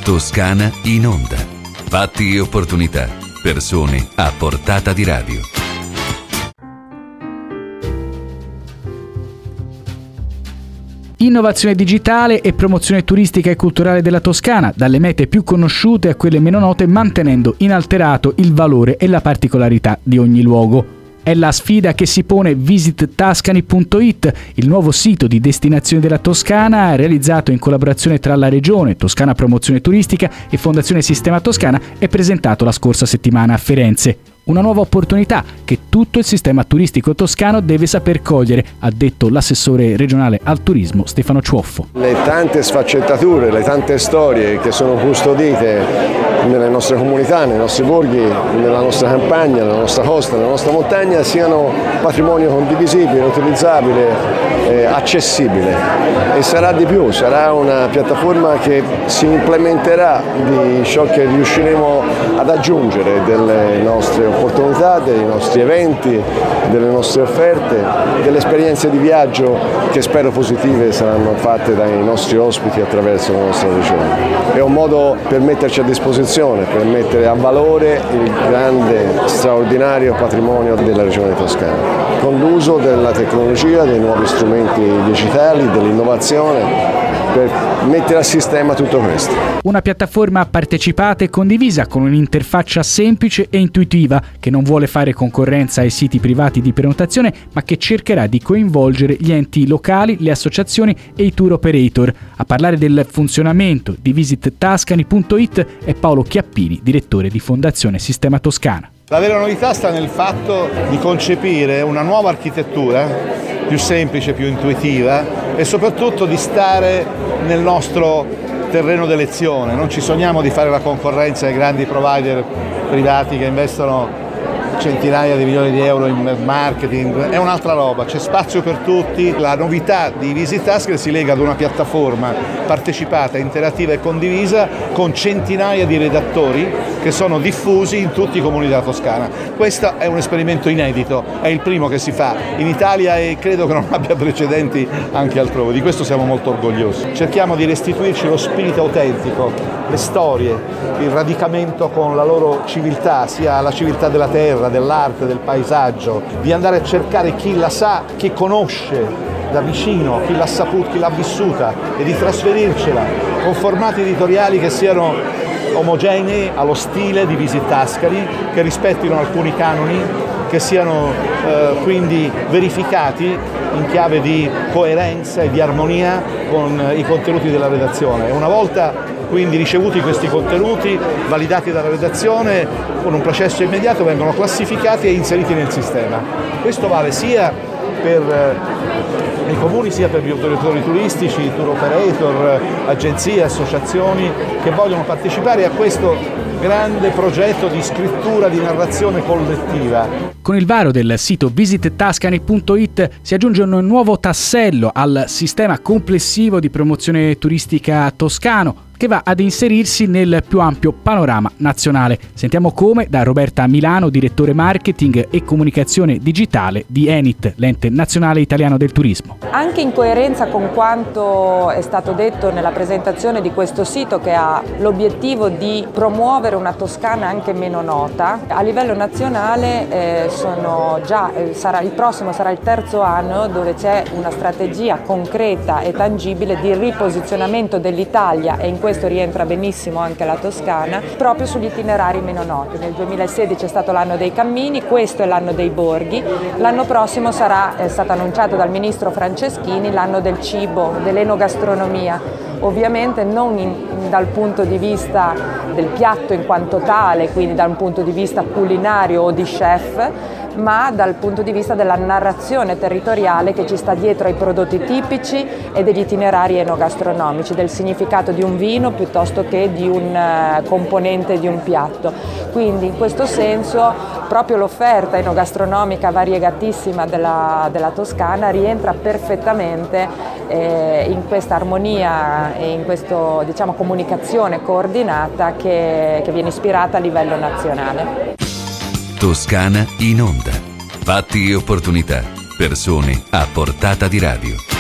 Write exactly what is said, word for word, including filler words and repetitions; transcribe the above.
Toscana in onda. Fatti e opportunità. Persone a portata di radio. Innovazione digitale e promozione turistica e culturale della Toscana, dalle mete più conosciute a quelle meno note, mantenendo inalterato il valore e la particolarità di ogni luogo. È la sfida che si pone visit tascani punto it, il nuovo sito di destinazione della Toscana, realizzato in collaborazione tra la Regione, Toscana Promozione Turistica e Fondazione Sistema Toscana, e presentato la scorsa settimana a Firenze. Una nuova opportunità che tutto il sistema turistico toscano deve saper cogliere, ha detto l'assessore regionale al turismo Stefano Ciuoffo. Le tante sfaccettature, le tante storie che sono custodite nelle nostre comunità, nei nostri borghi, nella nostra campagna, nella nostra costa, nella nostra montagna siano patrimonio condivisibile, utilizzabile, eh, accessibile, e sarà di più, sarà una piattaforma che si implementerà di ciò che riusciremo ad aggiungere delle nostre opportunità, dei nostri eventi, delle nostre offerte, delle esperienze di viaggio che spero positive saranno fatte dai nostri ospiti attraverso la nostra regione. È un modo per metterci a disposizione, per mettere a valore il grande, straordinario patrimonio della regione toscana, con l'uso della tecnologia, dei nuovi strumenti digitali, dell'innovazione, per mettere a sistema tutto questo. Una piattaforma partecipata e condivisa con un'interfaccia semplice e intuitiva che non vuole fare concorrenza ai siti privati di prenotazione, ma che cercherà di coinvolgere gli enti locali, le associazioni e i tour operator. A parlare del funzionamento di visit tascani punto it è Paolo Chiappini, direttore di Fondazione Sistema Toscana. La vera novità sta nel fatto di concepire una nuova architettura più semplice, più intuitiva, e soprattutto di stare nel nostro terreno d'elezione. Non ci sogniamo di fare la concorrenza ai grandi provider privati che investono centinaia di milioni di euro in marketing, è un'altra roba, c'è spazio per tutti. La novità di Visit Tascani si lega ad una piattaforma partecipata, interattiva e condivisa con centinaia di redattori che sono diffusi in tutti i comuni della Toscana. Questo è un esperimento inedito, è il primo che si fa in Italia e credo che non abbia precedenti anche altrove, di questo siamo molto orgogliosi. Cerchiamo di restituirci lo spirito autentico, le storie, il radicamento con la loro civiltà, sia la civiltà della terra, dell'arte, del paesaggio, di andare a cercare chi la sa, chi conosce da vicino, chi l'ha saputa, chi l'ha vissuta, e di trasferircela con formati editoriali che siano omogenei allo stile di Visit Tascani, che rispettino alcuni canoni, che siano eh, quindi verificati in chiave di coerenza e di armonia con i contenuti della redazione. E una volta quindi ricevuti questi contenuti, validati dalla redazione, con un processo immediato vengono classificati e inseriti nel sistema. Questo vale sia per eh, i comuni sia per gli operatori turistici, tour operator, agenzie, associazioni che vogliono partecipare a questo grande progetto di scrittura, di narrazione collettiva. Con il varo del sito visit tascani punto it si aggiunge un nuovo tassello al sistema complessivo di promozione turistica toscano, che va ad inserirsi nel più ampio panorama nazionale. Sentiamo come da Roberta Milano, direttore marketing e comunicazione digitale di Enit, l'ente nazionale italiano del turismo. Anche in coerenza con quanto è stato detto nella presentazione di questo sito, che ha l'obiettivo di promuovere una Toscana anche meno nota, a livello nazionale eh, sono già, eh, sarà, il prossimo sarà il terzo anno dove c'è una strategia concreta e tangibile di riposizionamento dell'Italia, e in questo rientra benissimo anche la Toscana, proprio sugli itinerari meno noti. Nel duemilasedici è stato l'anno dei cammini, questo è l'anno dei borghi, l'anno prossimo sarà, è stato annunciato dal ministro Franceschini, l'anno del cibo, dell'enogastronomia. Ovviamente non in, dal punto di vista del piatto in quanto tale, quindi dal punto di vista culinario o di chef, ma dal punto di vista della narrazione territoriale che ci sta dietro ai prodotti tipici e degli itinerari enogastronomici, del significato di un vino piuttosto che di un uh, componente di un piatto. Quindi in questo senso proprio l'offerta enogastronomica variegatissima della, della Toscana rientra perfettamente eh, in questa armonia e in questa, diciamo, comunicazione coordinata che, che viene ispirata a livello nazionale. Toscana in onda. Fatti e opportunità. Persone a portata di radio.